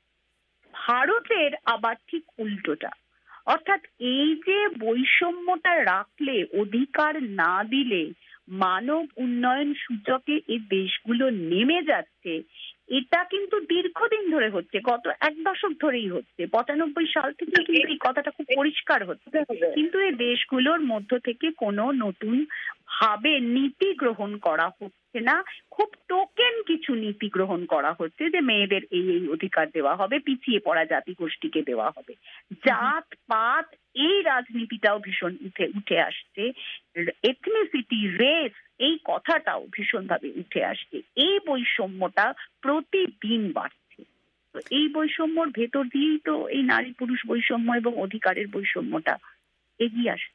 ভারতের আবার ঠিক উল্টোটা, অর্থাৎ এই যে বৈষম্যটা রাখলে, অধিকার না দিলে মানব উন্নয়ন সূচকে এই দেশগুলো নেমে যাচ্ছে, এটা কিন্তু দীর্ঘদিন ধরে হচ্ছে, গত এক দশক ধরেই হচ্ছে, পঁচানব্বই সাল থেকে কিন্তু এই কথাটা খুব পরিষ্কার হচ্ছে। কিন্তু এই দেশগুলোর মধ্য থেকে কোনো নতুন ভাবে নীতি গ্রহণ করা হচ্ছে না, খুব টোকেন কিছু নীতি গ্রহণ করা হচ্ছে যে মেয়েদের এই এই অধিকার দেওয়া হবে, পিছিয়ে পড়া জাতিগোষ্ঠীকে দেওয়া হবে। জাত পাত এই রাজনীতিটাও ভীষণ উঠে উঠে আসছে, এথনিসিটি, রেস এই কথাটাও ভীষণভাবে উঠে আসছে। এই বৈষম্যটা প্রতিদিন বাড়ছে। তো এই বৈষম্যর ভেতর দিয়েই তো এই নারী পুরুষ বৈষম্য এবং অধিকারের বৈষম্যটা এগিয়ে আসছে।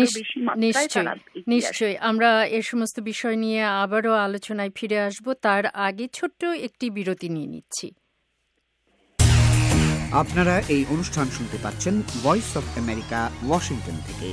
নিশ্চয়ই আমরা এ সমস্ত বিষয় নিয়ে আবারও আলোচনায় ফিরে আসব। তার আগে ছোট্ট একটি বিরতি নিয়ে নিচ্ছি। আপনারা এই অনুষ্ঠান শুনতে পাচ্ছেন ভয়েস অফ আমেরিকা, ওয়াশিংটন থেকে।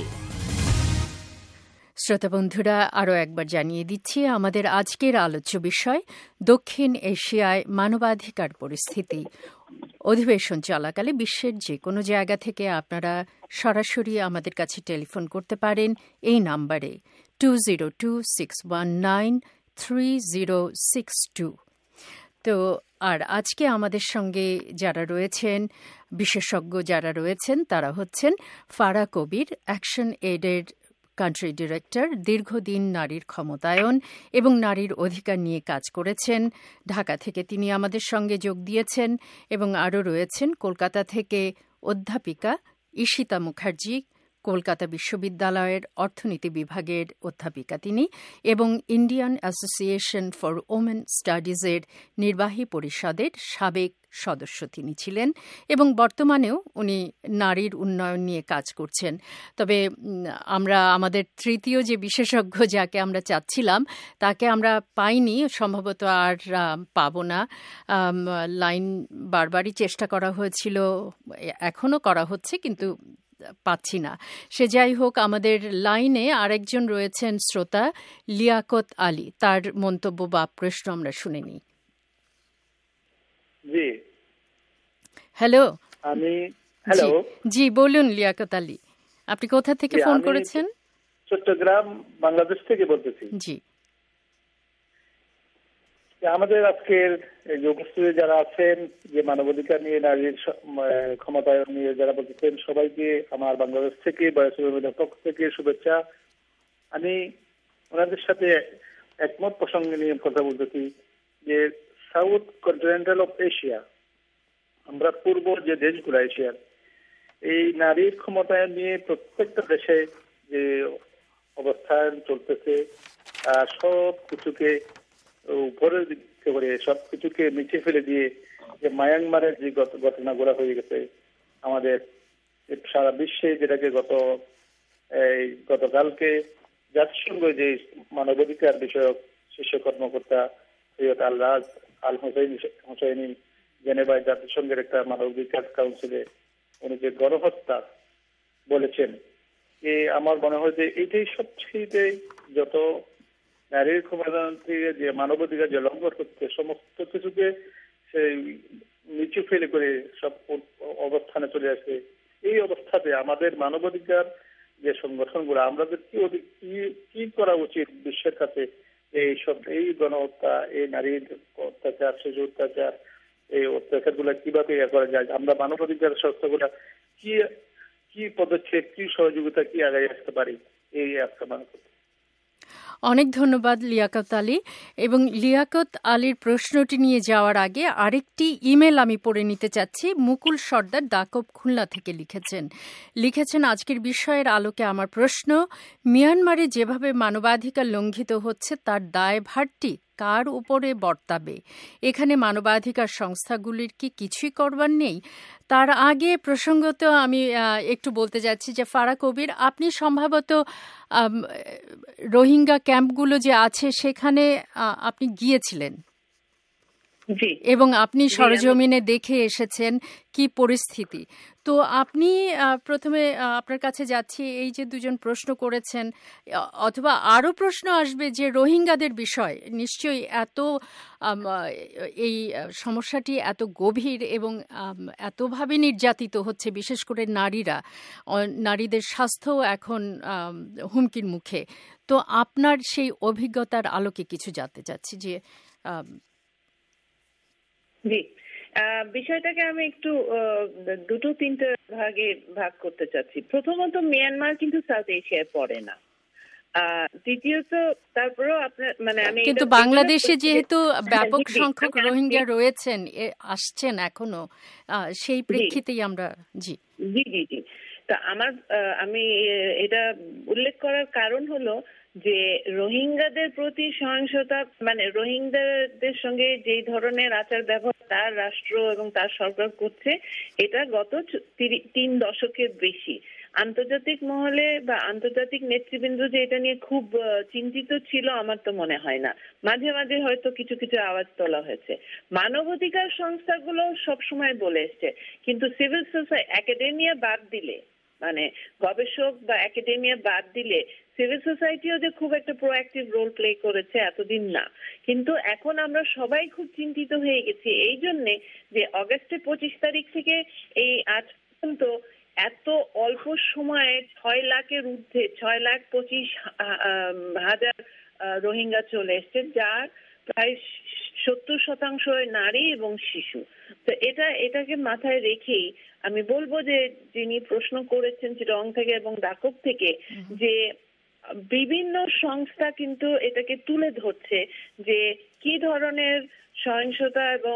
শ্রোতা বন্ধুরা, আরও একবার জানিয়ে দিচ্ছি আমাদের আজকের আলোচ্য বিষয় দক্ষিণ এশিয়ায় মানবাধিকার পরিস্থিতি। অধিবেশন চলাকালে বিশ্বের যে কোনো জায়গা থেকে আপনারা সরাসরি আমাদের কাছে টেলিফোন করতে পারেন এই নাম্বারে two zero two six one nine three zero six two. তো আর আজকে আমাদের সঙ্গে যারা রয়েছেন, বিশেষজ্ঞ যারা রয়েছেন, তারা হচ্ছেন ফারা কবির, অ্যাকশন এইডের কান্ট্রি ডিরেক্টর, দীর্ঘদিন নারীর ক্ষমতায়ন এবং নারীর অধিকার নিয়ে কাজ করেছেন। ঢাকা থেকে তিনি আমাদের সঙ্গে যোগ দিয়েছেন। এবং আরও রয়েছেন কলকাতা থেকে অধ্যাপিকা ঈশিতা মুখার্জি, কলকাতা বিশ্ববিদ্যালয়ের অর্থনীতি বিভাগের অধ্যাপিকা তিনি, এবং ইন্ডিয়ান অ্যাসোসিয়েশন ফর ওমেন স্টাডিজের নির্বাহী পরিষদের সাবেক সদস্য তিনি ছিলেন, এবং বর্তমানেও উনি নারীর উন্নয়ন নিয়ে কাজ করছেন। তবে আমরা আমাদের তৃতীয় যে বিশেষজ্ঞ যাকে আমরা চাচ্ছিলাম তাকে আমরা পাইনি, সম্ভবত আর পাব না। লাইন বারবারই চেষ্টা করা হয়েছিল, এখনও করা হচ্ছে, কিন্তু পাচ্ছি না। সে যাই হোক, আমাদের লাইনে আরেকজন রয়েছেন শ্রোতা লিয়াকত আলী, তার মন্তব্য বা প্রশ্ন আমরা শুনে নিই। জি হ্যালো, আমি হ্যালো জি বলুন লিয়াকত আলী, আপনি কোথা থেকে ফোন করেছেন? চট্টগ্রাম, বাংলাদেশ থেকে বলতেছি। জি, আমাদের আজকের যে উপস্থিতি যারা আছেন, যে মানবাধিকার নিয়ে, নারীর ক্ষমতায়ন নিয়ে যারা বলতেছেন, সবাইকে আমার বাংলাদেশ থেকে বয়সের পক্ষ থেকে শুভেচ্ছা। আমি ওনাদের সাথে একমত প্রসঙ্গে নিয়ে কথা বলতেছি যে সাউথ কন্টিনেন্টাল অফ এশিয়া, আমরা পূর্ব যে দেশগুলো এশিয়ার, এই নারীর ক্ষমতায়ন নিয়ে প্রত্যেকটা দেশে যে অবস্থান চলতেছে, সব কিছুকে উপরের দিকে করে সব কিছুকে নিচে ফেলে দিয়ে যে মায়ানমারের যে ঘটনাগুলো হয়ে গেছে আমাদের সারা বিশ্বে, যেটাকে গত এই গতকালকে জাতিসংঘ যে মানবাধিকার বিষয়ক শীর্ষ কর্মকর্তা Zeid al Ra'ad al Hussein হোসেইনি জেনেভায় জাতিসংঘের একটা মানবাধিকার কাউন্সিলে উনি যে গণহত্যা বলেছেন, যে আমার মনে হয় যে এইটাই সবচেয়ে যত নারীর ক্ষমতা থেকে যে মানবাধিকার যে লঙ্ঘন হচ্ছে সমস্ত কিছুকে সেই নিচু ফেলে করে সব অবস্থানে চলে আসে। এই অবস্থাতে আমাদের মানবাধিকার যে সংগঠনগুলো আমাদের কি কি করা উচিত বিশ্বের কাছে এই সব এই গণহত্যা, এই নারীর অত্যাচার, শিশু অত্যাচার, এই অত্যাচার গুলা কিভাবে ইয়ে করা যায়, আমরা মানবাধিকার সংস্থাগুলা কি কি পদক্ষেপ, কি সহযোগিতা, কি আগায় আসতে পারি, এই আজকে মনে করতে। অনেক ধন্যবাদ লিয়াকত আলী। এবং লিয়াকত আলীর প্রশ্নটি নিয়ে যাওয়ার আগে আরেকটি ইমেল আমি পড়ে নিতে চাচ্ছি। মুকুল সর্দার দাকব খুলনা থেকে লিখেছেন লিখেছেন আজকের বিষয়ের আলোকে আমার প্রশ্ন, মিয়ানমারে যেভাবে মানবাধিকার লঙ্ঘিত হচ্ছে তার দায়ভারটি কার উপরে বর্তাবে? এখানে মানবাধিকার সংস্থাগুলির কি কিছুই করবার নেই? তার আগে প্রসঙ্গত আমি একটু বলতে যাচ্ছি যে ফারা কবির, আপনি সম্ভবত রোহিঙ্গা ক্যাম্পগুলো যে আছে সেখানে আপনি গিয়েছিলেন এবং আপনি সরজমিনে দেখে এসেছেন কি পরিস্থিতি। তো আপনি প্রথমে আপনার কাছে যাচ্ছি, এই যে দুজন প্রশ্ন করেছেন অথবা আরো প্রশ্ন আসবে যে রোহিঙ্গাদের বিষয় নিশ্চয়ই এত এই সমস্যাটি এত গভীর এবং এতভাবে নির্যাতিত হচ্ছে, বিশেষ করে নারীরা, নারীদের স্বাস্থ্য এখন হুমকির মুখে। তো আপনার সেই অভিজ্ঞতার আলোকে কিছু জানতে চাচ্ছি যে জি বিষয়টাকে আমি একটু দুটো তিনটে ভাগে ভাগ করতে চাচ্ছি। প্রথমত মিয়ানমার কিন্তু সাউথ এশিয়ায় পড়ে না। দ্বিতীয়ত তারপরেও আপনার মানে আমি কিন্তু বাংলাদেশে যেহেতু ব্যাপক সংখ্যক রোহিঙ্গা রয়েছেন, আসছেন এখনো, সেই প্রেক্ষিতেই আমরা জি জি জি জি তা আমার আমি এটা উল্লেখ করার কারণ হলো যে রোহিঙ্গাদের প্রতি সহিংসতা মানে রোহিঙ্গাদের সঙ্গে যেই ধরনের আচার ব্যবহার তার রাষ্ট্র এবং তার সরকার করছে, এটা গত তিন দশকের বেশি। আন্তর্জাতিক মহলে বা আন্তর্জাতিক নেতৃবৃন্দ যে এটা নিয়ে খুব চিন্তিত ছিল আমার তো মনে হয় না। মাঝে মাঝে হয়তো কিছু কিছু আওয়াজ তোলা হয়েছে। মানবাধিকার সংস্থাগুলো সবসময় বলে এসছে, কিন্তু সিভিল সোসাইটি একাডেমিয়া বাদ দিলে, মানে গবেষক বা একাডেমিয়া বাদ দিলে সিভিল সোসাইটিও যে খুব একটা প্রোঅ্যাক্টিভ রোল প্লে করেছে এতদিন না। কিন্তু এখন আমরা সবাই খুব চিন্তিত হয়ে গেছি এই জন্যে যে অগাস্টের পঁচিশ তারিখ থেকে এই আজ পর্যন্ত এত অল্প সময়ে ছয় লাখের ঊর্ধ্বে ছয় লাখ পঁচিশ হাজার রোহিঙ্গা চলে এসছে, যার প্রায় সত্তর শতাংশ নারী এবং শিশু। তো এটা এটাকে মাথায় রেখেই আমি বলবো যে যিনি প্রশ্ন করেছেন চিটগং থেকে এবং দাকব থেকে, যে বিভিন্ন সংস্থা কিন্তু এটাকে তুলে ধরছে যে কি ধরনের সহিংসতা এবং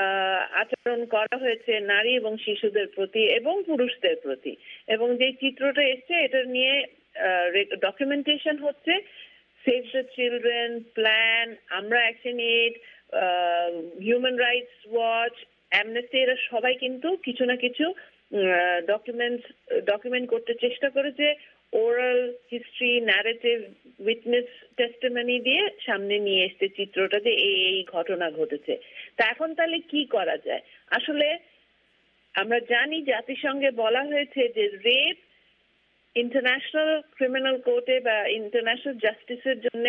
আচরণ করা হয়েছে নারী এবং শিশুদের প্রতি এবং পুরুষদের প্রতি, এবং যে চিত্রটা এসছে এটা নিয়ে ডকুমেন্টেশন হচ্ছে। সেভ দ্য চিলড্রেন, প্ল্যান, আমরা Action Aid, Human Rights Watch, Amnesty, এরা সবাই কিন্তু কিছু না কিছু ডকুমেন্ট ডকুমেন্ট করতে চেষ্টা করেছে। Oral history, narrative, witness testimony দিয়ে সামনে নিয়ে এসছে চিত্রটা যে এই এই ঘটনা ঘটেছে। তা এখন তাহলে কি করা যায়? আসলে আমরা জানি জাতিসংঘে বলা হয়েছে যে রেপ ইন্টারন্যাশনাল ক্রিমিনাল কোর্টে বা ইন্টারন্যাশনাল জাস্টিসের জন্য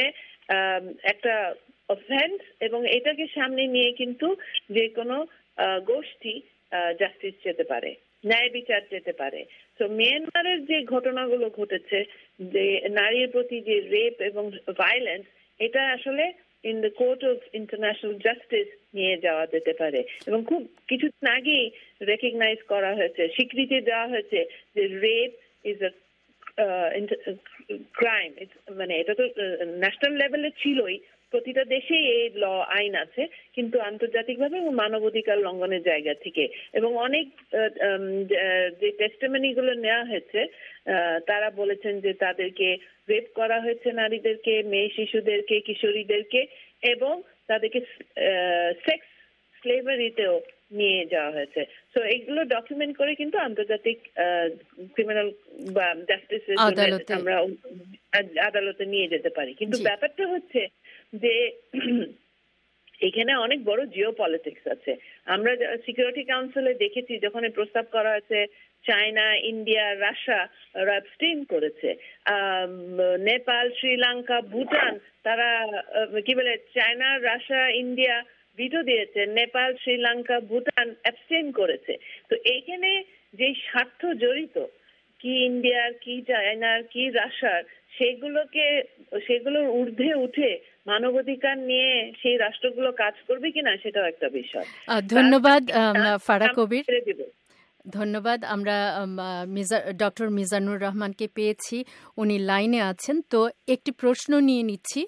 একটা অফেন্স, এবং এটাকে সামনে নিয়ে কিন্তু যে কোনো গোষ্ঠী জাস্টিস যেতে পারে, ন্যায় বিচার যেতে পারে। তো মিয়ানমারের যে ঘটনাগুলো ঘটেছে, যে নারীর প্রতি যে রেপ এবং ভায়োলেন্স, এটা আসলে in the Court of International Justice নিয়ে যাওয়া যেতে পারে। এবং খুব কিছুদিন আগেই রেকগনাইজ করা হয়েছে, স্বীকৃতি দেওয়া হয়েছে যে রেপ ইজ আ ক্রাইম। মানে এটা তো ন্যাশনাল লেভেলে ছিলই, প্রতিটা দেশেই এই ল আইন আছে, কিন্তু আন্তর্জাতিকভাবে এবং মানবাধিকার লঙ্ঘনের জায়গা থেকে। এবং অনেক যে টেস্টিমনি গুলো নেওয়া হয়েছে তারা বলেছেন যে তাদেরকে রেপ করা হয়েছে, নারীদেরকে, মেয়ে শিশুদেরকে, কিশোরীদেরকে, এবং তাদেরকে সেক্স স্লেভারিতেও নিয়ে যাওয়া হয়েছে। তো এগুলো ডকুমেন্ট করে কিন্তু আন্তর্জাতিক ক্রিমিনাল বা জাস্টিসের জন্য আমরা আদালতে নিয়ে যেতে পারি। কিন্তু ব্যাপারটা হচ্ছে যে এখানে অনেক বড় জিও পলিটিক্স আছে। আমরা সিকিউরিটি কাউন্সিলে দেখেছি যখন এই প্রস্তাব করা হয়েছে, চায়না, ইন্ডিয়া, রাশিয়া অ্যাবস্টেইন করেছে। নেপাল, শ্রীলঙ্কা, ভুটান তারা কি বলে, চায়না, রাশিয়া, ইন্ডিয়া ভিটো দিয়েছে, নেপাল, শ্রীলঙ্কা, ভুটান অ্যাবস্টেইন করেছে। তো এইখানে যে স্বার্থ জড়িত, কি ইন্ডিয়ার, কি চায়নার, কি রাশিয়ার, সেগুলোকে সেগুলোর ঊর্ধ্বে উঠে মানবাধিকার নিয়ে সেই রাষ্ট্রগুলো কাজ করবে কিনা সেটাও একটা বিষয়। ধন্যবাদ ফারাহ কবির। ধন্যবাদ। আমরা ডক্টর মিজানুর রহমানকে পেয়েছি, উনি লাইনে আছেন। তো একটি প্রশ্ন নিয়ে নিচ্ছি।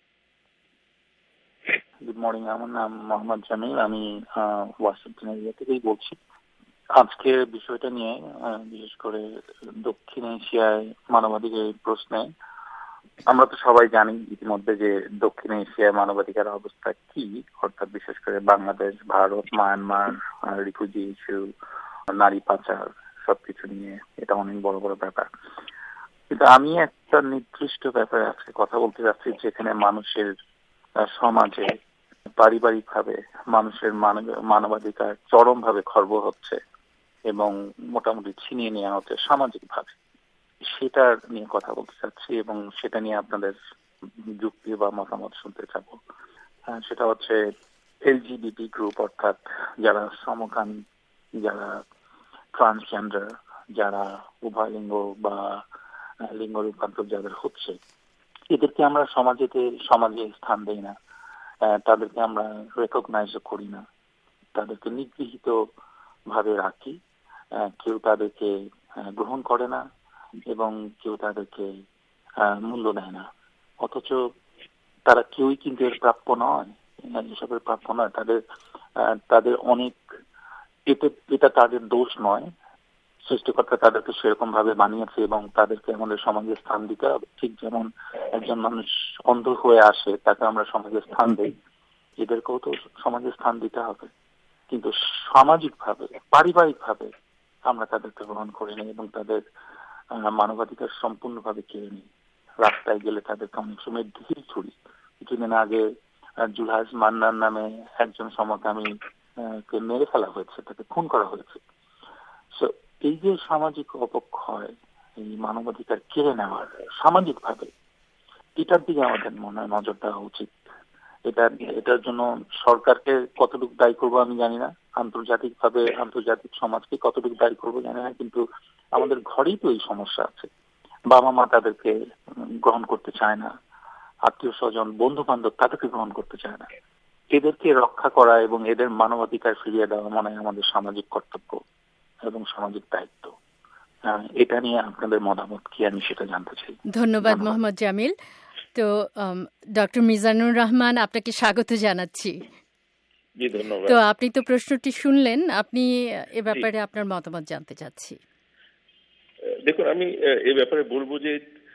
গুড মর্নিং, আমার নাম মোহাম্মদ জামিল, আমি ওয়াশিংটন এরিয়া থেকেই বলছি। আজকে বিষয়টা নিয়ে, বিশেষ করে দক্ষিণ এশিয়ায় মানবাধিকার প্রশ্নে, আমরা তো সবাই জানি ইতিমধ্যে যে দক্ষিণ এশিয়ায় মানবাধিকার অবস্থা কি, অর্থাৎ বিশেষ করে Bangladesh, Bharat, Myanmar, refugee issue, নারী পাচার, সবকিছু নিয়ে এটা অনেক বড় বড় ব্যাপার। কিন্তু আমি একটা নির্দিষ্ট ব্যাপারে আজকে কথা বলতে যাচ্ছি, যেখানে মানুষের সমাজে পারিবারিক ভাবে মানুষের মানবাধিকার চরম ভাবে খর্ব হচ্ছে এবং মোটামুটি ছিনিয়ে নেওয়া হচ্ছে সামাজিক ভাবে। সেটা নিয়ে কথা বলতে চাচ্ছি এবং সেটা নিয়ে আপনাদের যুক্তি বা মতামত শুনতে চাব। সেটা হচ্ছে এলজিবিটি গ্রুপ, অর্থাৎ যারা সমকামী, যারা ট্রান্সজেন্ডার, যারা উভয় লিঙ্গ বা লিঙ্গ রূপান্তর যাদের হচ্ছে, এদেরকে আমরা সমাজেতে সমাজে স্থান দেই না, তাদেরকে আমরা রেকগনাইজ করি না, তাদেরকে নিগৃহীত ভাবে রাখি। কেউ তাদেরকে গ্রহণ করে না এবং কেউ তাদেরকে মূল্য দেয় না। অথচ তারা কেউই কিন্তু এর প্রাপ্য নয়, এসবের প্রাপ্য নয়। তাদের তাদের অনেক, এটা তাদের দোষ নয়, সৃষ্টিকর্তা তাদেরকে সেরকম ভাবে বানিয়েছে এবং তাদেরকে আমাদের সমাজে স্থান দিতে হবে। ঠিক যেমন একজন মানুষ অন্ধ হয়ে আসে, তাকে আমরা সমাজে স্থান দেই, এদেরকেও তো সমাজে স্থান দিতে হবে। কিন্তু সামাজিক ভাবে, পারিবারিক ভাবে আমরা তাদেরকে গ্রহণ করি না এবং তাদের মানবাধিকার সম্পূর্ণভাবে কেড়ে নিই। রাস্তায় গেলে তাদেরকে অনেক সময় ঢিল ছুড়ি। কিছুদিন আগে জুলহাস মান্নার নামে একজন সমকামী কে মেরে ফেলা হয়েছে, তাকে খুন করা হয়েছে। এই যে সামাজিক অপক্ষয়, এই মানবাধিকার কেড়ে নেওয়ার সামাজিক ভাবে, এটার দিকে আমাদের মনে হয় নজর দেওয়া উচিত। এটা এটার জন্য সরকারকে কতটুকু দায়ী করবো আমি জানি না, আন্তর্জাতিক ভাবে আন্তর্জাতিক সমাজকে কতটুকু দায়ী করবো জানি না, কিন্তু আমাদের ঘরেই তো এই সমস্যা আছে। বাবা মা তাদেরকে গ্রহণ করতে চায় না, আত্মীয় স্বজন, বন্ধু বান্ধব তাদেরকে গ্রহণ করতে চায় না। এদেরকে রক্ষা করা এবং এদের মানবাধিকার ফিরিয়ে দেওয়া মনে হয় আমাদের সামাজিক কর্তব্য এবং সামাজিক দায়িত্ব। এটা নিয়ে আপনাদের মতামত কি, আমি সেটা জানতে চাই। ধন্যবাদ মোহাম্মদ জামিল। তো ডক্টর মিজানুর রহমান, আপনাকে স্বাগত জানাচ্ছি। তো আপনি তো প্রশ্নটি শুনলেন, আপনি এ ব্যাপারে আপনার মতামত জানতে চাচ্ছি। দেখুন, আমি এ ব্যাপারে বলবো যে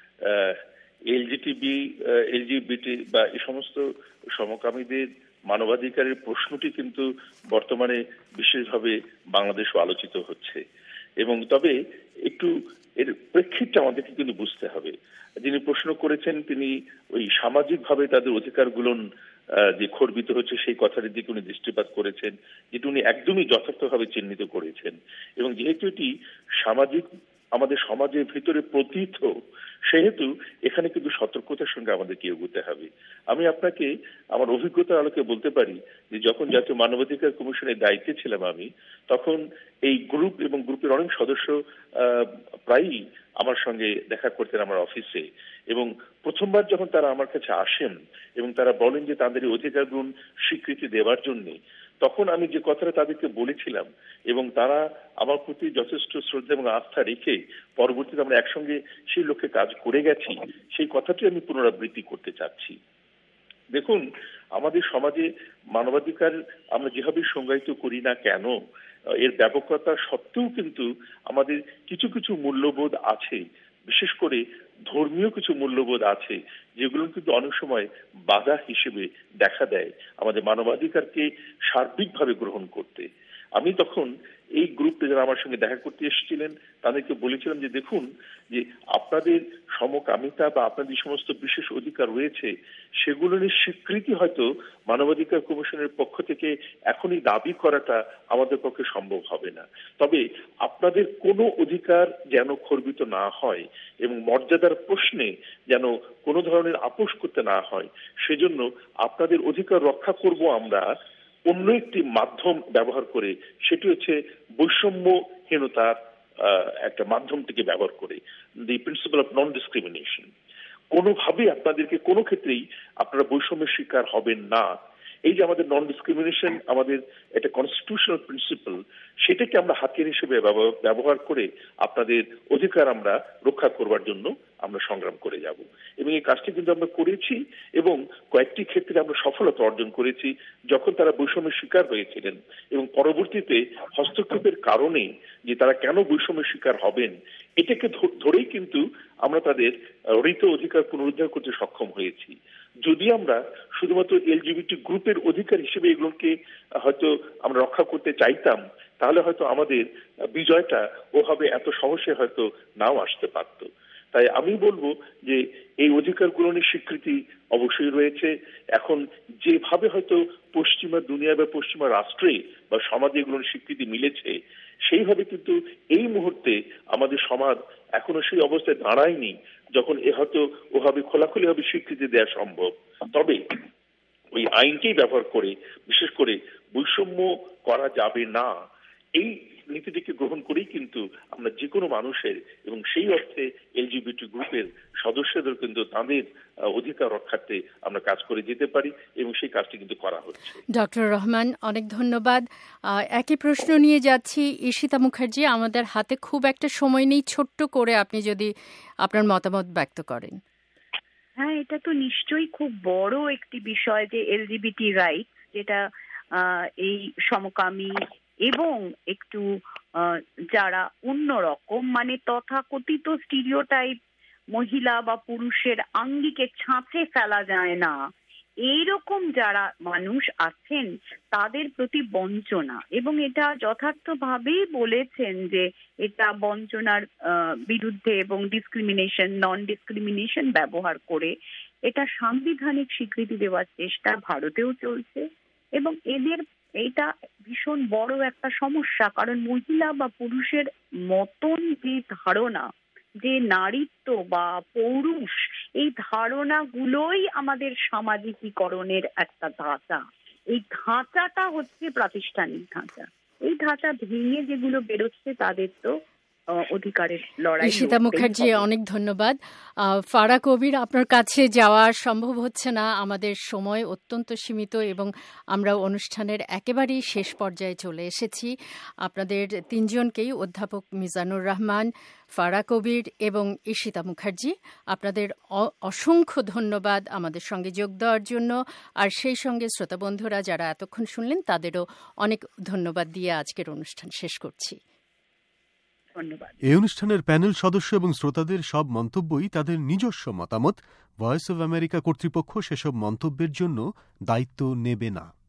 এলজিটিবি এলজিবিটি বা এই সমস্ত সমকামীদের মানবাধিকারের প্রশ্নটি কিন্তু বর্তমানে বিশেষভাবে বাংলাদেশও আলোচিত হচ্ছে, এবং তবে একটু এর প্রেক্ষিতটা আমাদেরকে কিন্তু বুঝতে হবে। যিনি প্রশ্ন করেছেন তিনি ওই সামাজিকভাবে তাদের অধিকারগুলো যে খর্বিত হচ্ছে সেই কথাটির দিকে উনি দৃষ্টিপাত করেছেন, যেটা উনি একদমই যথার্থভাবে চিহ্নিত করেছেন। এবং যেহেতু এটি সামাজিক, আমাদের সমাজের ভিতরে প্রতীত, সেহেতু এখানে কিন্তু সতর্কতার সঙ্গে আমাদেরকে এগোতে হবে। আমি আপনাকে আমার অভিজ্ঞতার আলোকে বলতে পারি যে যখন জাতীয় মানবাধিকার কমিশনের দায়িত্বে ছিলাম আমি, তখন এই গ্রুপ এবং গ্রুপের অনেক সদস্য প্রায়ই আমার সঙ্গে দেখা করতেন আমার অফিসে, এবং প্রথমবার যখন তারা আমার কাছে আসেন এবং তারা বলেন যে তাদের অধিকারগুলো স্বীকৃতি দেওয়ার জন্য, তখন আমি যে কথাটা তাদেরকে বলেছিলাম এবং তারা আমার প্রতি যথেষ্ট শ্রদ্ধা এবং আস্থা রেখে পরবর্তীতে আমরা একসঙ্গে সেই লক্ষ্যে কাজ করে গেছি, সেই কথাটি আমি পুনরাবৃত্তি করতে চাচ্ছি। দেখুন, আমাদের সমাজে মানবাধিকার আমরা যেভাবে সংজ্ঞায়িত করি না কেন, এর ব্যাপকতা সত্ত্বেও কিন্তু আমাদের কিছু কিছু মূল্যবোধ আছে, বিশেষ করে ধর্মীয় কিছু মূল্যবোধ আছে, যেগুলো কিন্তু অনেক সময় বাধা হিসেবে দেখা দেয় আমাদের মানবাধিকারকে সার্বিকভাবে গ্রহণ করতে। আমি তখন এই গ্রুপে যারা আমার সঙ্গে দেখা করতে এসেছিলেন তাদেরকে বলেছিলাম যে দেখুন, যে আপনাদের সমকামিতা বা আপনাদের সমস্ত বিশেষ অধিকার রয়েছে, সেগুলোর স্বীকৃতি হয়তো মানবাধিকার কমিশনের পক্ষ থেকে এখনই দাবি করাটা আমাদের পক্ষে সম্ভব হবে না। তবে আপনাদের কোনো অধিকার যেন খর্বিত না হয় এবং মর্যাদার প্রশ্নে যেন কোনো ধরনের আপোষ করতে না হয়, সেজন্য আপনাদের অধিকার রক্ষা করব আমরা অন্য একটি মাধ্যম ব্যবহার করে, সেটি হচ্ছে বৈষম্যহীনতার একটা মাধ্যমটিকে ব্যবহার করে, the principle of non discrimination. কোনোভাবে আপনাদেরকে কোনো ক্ষেত্রেই আপনারা বৈষম্যের শিকার হবেন না। এই যে আমাদের নন ডিসক্রিমিনেশন আমাদের একটা কনস্টিটিউশনাল প্রিন্সিপাল, সেটাকে আমরা হাতিয়ার হিসেবে ব্যবহার করে আপনাদের অধিকার আমরা রক্ষা করবার জন্য আমরা সংগ্রাম করে যাব। এবং এই কাজটি কিন্তু আমরা করেছি এবং কয়েকটি ক্ষেত্রে আমরা সফলতা অর্জন করেছি, যখন তারা বৈষম্যের শিকার হয়েছিলেন এবং পরবর্তীতে হস্তক্ষেপের কারণে যে তারা কেন বৈষম্যের শিকার হবেন, এটাকে ধরেই কিন্তু আমরা তাদের হৃত অধিকার পুনরুদ্ধার করতে সক্ষম হয়েছি। যদি আমরা শুধুমাত্র এলজিবিটি গ্রুপের অধিকার হিসেবে এগুলোকে হয়তো আমরা রক্ষা করতে চাইতাম, তাহলে হয়তো আমাদের বিজয়টা ওভাবে এত সহজে হয়তো নাও আসতে পারত। তাই আমি বলবো যে এই অধিকারগুলোর স্বীকৃতি অবশ্যই রয়েছে। এখন যেভাবে হয়তো পশ্চিমা দুনিয়া বা পশ্চিমা রাষ্ট্রে বা সমাজে এগুলোর স্বীকৃতি মিলেছে, সেইভাবে কিন্তু এই মুহূর্তে আমাদের সমাজ এখনো সেই অবস্থায় দাঁড়ায়নি যখন এ হয়তো ওভাবে খোলাখুলি ভাবে স্বীকৃতি দেওয়া সম্ভব। তবে ওই আইনকেই ব্যবহার করে বিশেষ করে বৈষম্য করা যাবে না, এই নীতিটিকে গ্রহণ করেই কিন্তু আমরা যে কোনো মানুষের এবং সেই অর্থে এলজিবিটি গ্রুপের সদস্যদের কিন্তু তাদের অধিকার রক্ষার্থে আমরা কাজ করে যেতে পারি এবং সেই কাজটি কিন্তু করা হচ্ছে। ডক্টর রহমান, অনেক ধন্যবাদ। একই প্রশ্ন নিয়ে যাচ্ছি ঈশিতা মুখার্জি। আমাদের হাতে খুব একটা সময় নেই, ছোট্ট করে আপনি যদি আপনার মতামত ব্যক্ত করেন। হ্যাঁ, এটা তো নিশ্চয়ই খুব বড় একটি বিষয় যে এলজিবিটি রাইট, যেটা এই সমকামী এবং একটু যারা অন্যরকম মানে তথাকথিত স্টিরিওটাইপ মহিলা বা পুরুষের আঙ্গিকে ছাঁচে ফেলা যায় না, এইরকম যারা মানুষ আছেন তাদের প্রতি বঞ্চনা, এবং এটা যথার্থভাবেই বলেছেন যে এটা বঞ্চনার বিরুদ্ধে এবং ডিসক্রিমিনেশন নন ডিসক্রিমিনেশন ব্যবহার করে এটা সাংবিধানিক স্বীকৃতি দেওয়ার চেষ্টা ভারতেও চলছে। এবং এদের এইটা ভীষণ বড় একটা সমস্যা, কারণ মহিলা বা পুরুষের মতন যে ধারণা, যে নারীত্ব বা পৌরুষ, এই ধারণাগুলোই আমাদের সামাজিকীকরণের একটা ধাঁচা। এই ধাঁচাটা হচ্ছে প্রাতিষ্ঠানিক ধাঁচা। এই ধাঁচা ভেঙে যেগুলো বেরোচ্ছে তাদের তো অধিকারের লড়াই। ঈশিতা মুখার্জি, অনেক ধন্যবাদ। ফারা কবির, আপনার কাছে যাওয়া সম্ভব হচ্ছে না, আমাদের সময় অত্যন্ত সীমিত এবং আমরা অনুষ্ঠানের একেবারেই শেষ পর্যায়ে চলে এসেছি। আপনাদের তিনজনকেই, অধ্যাপক মিজানুর রহমান, ফারা কবির এবং ঈশিতা মুখার্জি, আপনাদের অসংখ্য ধন্যবাদ আমাদের সঙ্গে যোগ দেওয়ার জন্য। আর সেই সঙ্গে শ্রোতা বন্ধুরা যারা এতক্ষণ শুনলেন তাদেরও অনেক ধন্যবাদ দিয়ে আজকের অনুষ্ঠান শেষ করছি। এই অনুষ্ঠানের প্যানেল সদস্য এবং শ্রোতাদের সব মন্তব্যই তাদের নিজস্ব মতামত। ভয়েস অব আমেরিকা কর্তৃপক্ষ সেসব মন্তব্যের জন্য দায়িত্ব নেবে না।